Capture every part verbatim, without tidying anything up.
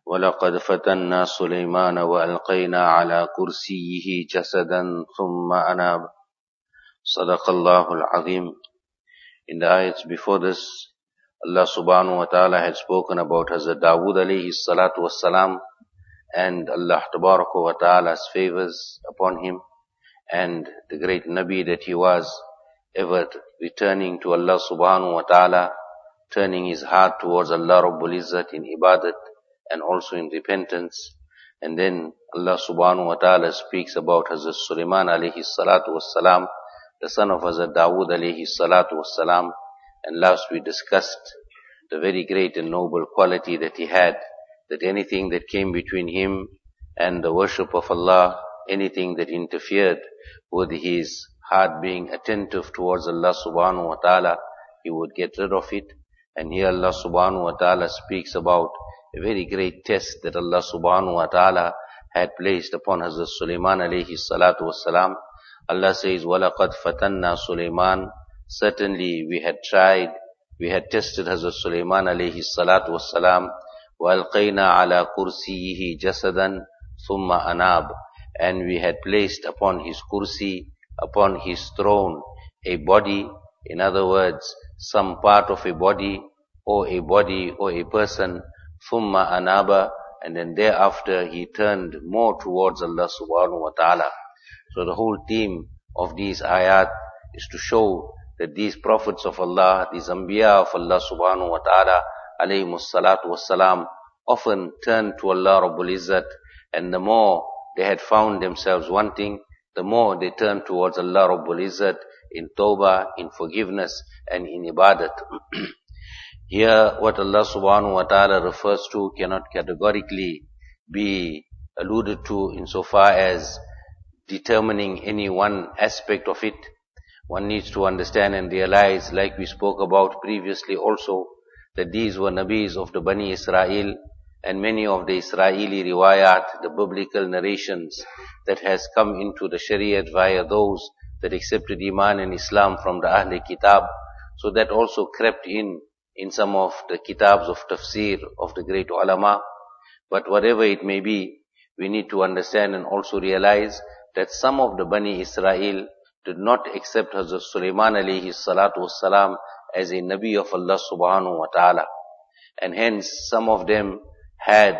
وَلَقَدْ فَتَنَّا سُلَيْمَانَ وَأَلْقَيْنَا عَلَى كُرْسِيِّهِ جَسَدًا ثُمَّ أَنَابَ. صدق الله العظيم. In the ayats before this, Allah subhanahu wa ta'ala had spoken about Hazrat Dawood alayhi salatu wassalam and Allah tabaraka wa ta'ala's favors upon him and the great Nabi that he was, ever returning to Allah subhanahu wa ta'ala, turning his heart towards Allah Rabbul Izzat in ibadat and also in repentance. And then Allah subhanahu wa ta'ala speaks about Hazrat Sulaiman alayhi salatu wassalam, the son of Hazrat Dawood alayhi salatu wassalam. And last we discussed the very great and noble quality that he had, that anything that came between him and the worship of Allah, anything that interfered with his heart being attentive towards Allah subhanahu wa ta'ala, he would get rid of it. And here Allah subhanahu wa ta'ala speaks about a very great test that Allah subhanahu wa ta'ala had placed upon Hazrat Sulaiman alayhi salatu wassalam. Allah says, وَلَقَدْ فَتَنَّا Sulaiman. Certainly we had tried, we had tested Hazrat Sulaiman alayhi salatu wassalam. وَأَلْقَيْنَا عَلَى كُرْسِيِّهِ جَسَدًا ثُمَّ أَنَابَ. And we had placed upon his kursi, upon his throne, a body, in other words, some part of a body, or a body, or a person, ثُمَّ أَنَابَ. And then thereafter he turned more towards Allah subhanahu wa ta'ala. So the whole theme of these ayat is to show that these prophets of Allah, these anbiya of Allah subhanahu wa ta'ala, alayhimus salatu wassalam, often turned to Allah Rabbul Izzat, and the more they had found themselves wanting, the more they turned towards Allah Rabbul Izzat in tawbah, in forgiveness, and in ibadat. Here, what Allah subhanahu wa ta'ala refers to cannot categorically be alluded to insofar as determining any one aspect of it. One needs to understand and realize, like we spoke about previously also, that these were Nabis of the Bani Israel, and many of the Israeli riwayat, the biblical narrations that has come into the Shariat via those that accepted Iman and Islam from the Ahl Kitab, so that also crept in in some of the kitabs of tafsir of the great ulama. But whatever it may be, we need to understand and also realize that some of the Bani Israel did not accept Hazrat Sulaiman alayhi salatu wassalam as a Nabi of Allah subhanahu wa ta'ala. And hence some of them had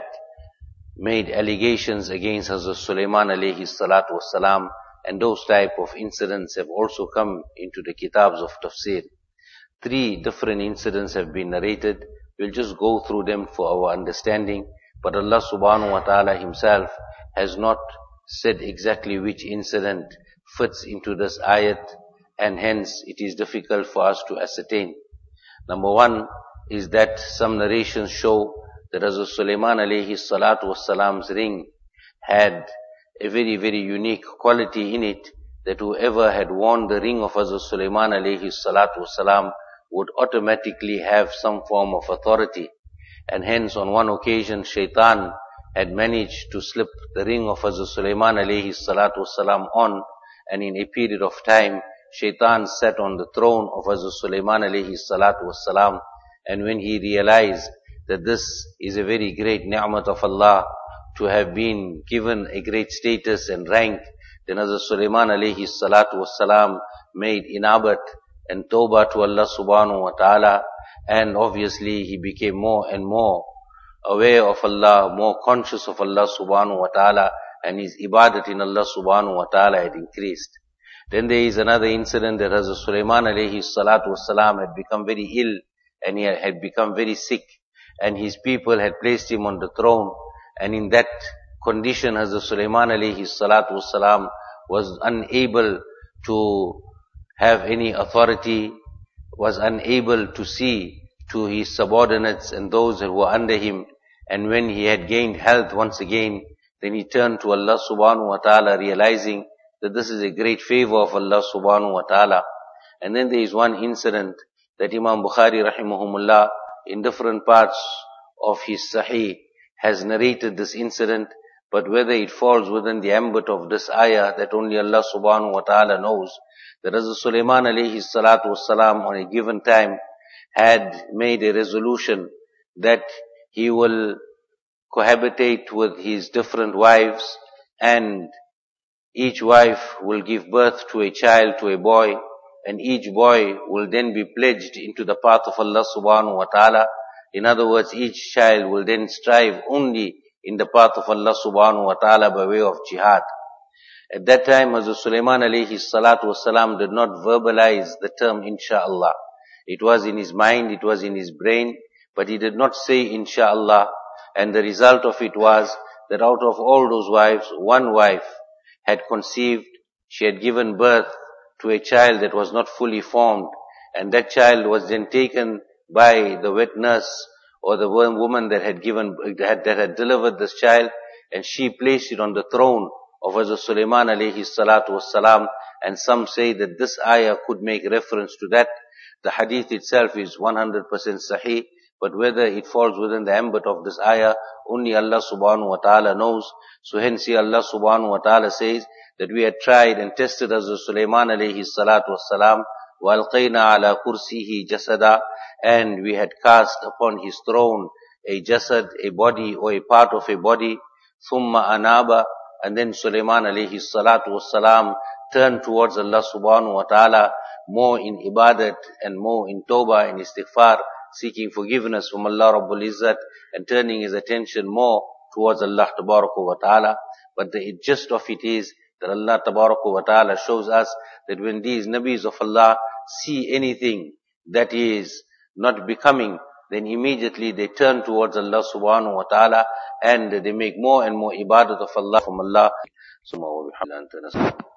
made allegations against Hazrat Sulaiman alayhi salatu wassalam, and those type of incidents have also come into the kitabs of tafsir. Three different incidents have been narrated. We'll just go through them for our understanding. But Allah subhanahu wa ta'ala himself has not said exactly which incident fits into this ayat, and hence it is difficult for us to ascertain. Number one is that some narrations show that Hazrat Sulaiman alayhi salatu wassalam's ring had a very, very unique quality in it, that whoever had worn the ring of Hazrat Sulaiman alayhi salatu wassalam would automatically have some form of authority. And hence on one occasion Shaitan had managed to slip the ring of Hazrat Sulaiman alayhi salatu wassalam on, and in a period of time Shaitan sat on the throne of Hazrat Sulaiman alayhi salatu wassalam. And when he realized that this is a very great ni'mat of Allah, to have been given a great status and rank, then Hazrat Sulaiman alayhi salatu wassalam made inabat and tawbah to Allah subhanahu wa ta'ala, and obviously he became more and more aware of Allah, more conscious of Allah subhanahu wa ta'ala, and his ibadat in Allah subhanahu wa ta'ala had increased. Then there is another incident that Hazrat Sulaiman alayhi salatu wassalam had become very ill, and he had become very sick, and his people had placed him on the throne, and in that condition Hazrat Sulaiman alayhi salatu wassalam was unable to have any authority, was unable to see to his subordinates and those who were under him. And when he had gained health once again, then he turned to Allah subhanahu wa ta'ala, realizing that this is a great favor of Allah subhanahu wa ta'ala. And then there is one incident that Imam Bukhari rahimahumullah in different parts of his Sahih has narrated this incident, but whether it falls within the ambit of this ayah, that only Allah subhanahu wa ta'ala knows. That Hazrat Sulaiman alayhi salatu wassalam on a given time had made a resolution that he will cohabitate with his different wives, and each wife will give birth to a child, to a boy, and each boy will then be pledged into the path of Allah subhanahu wa ta'ala. In other words, each child will then strive only in the path of Allah subhanahu wa ta'ala by way of jihad. At that time, Hazrat Sulaiman alayhi salatu wasalam did not verbalize the term insha'Allah. It was in his mind, it was in his brain, but he did not say insha'Allah. And the result of it was that out of all those wives, one wife had conceived, she had given birth to a child that was not fully formed, and that child was then taken by the wet nurse or the woman that had given, that had delivered this child, and she placed it on the throne of Hazrat Sulaiman alayhi salatu wassalam. And some say that this ayah could make reference to that. The hadith itself is one hundred percent sahih, but whether it falls within the ambit of this ayah, only Allah subhanahu wa ta'ala knows. So hence here Allah subhanahu wa ta'ala says that we had tried and tested Hazrat Sulaiman alayhi salatu wassalam, وَأَلْقَيْنَا عَلَى كُرْسِيهِ جَسَدًا, and we had cast upon his throne a jasad, a body or a part of a body, ثُمَّ أَنَابَ, and then Sulaiman alayhi salatu wassalam turned towards Allah subhanahu wa ta'ala more in ibadat and more in tawbah and istighfar, seeking forgiveness from Allah Rabbul Izzat and turning his attention more towards Allah Tabaraka wa ta'ala. But the gist of it is that Allah Tabaraka wa ta'ala shows us that when these Nabis of Allah see anything that is not becoming, then immediately they turn towards Allah subhanahu wa ta'ala and they make more and more ibadat of Allah from Allah.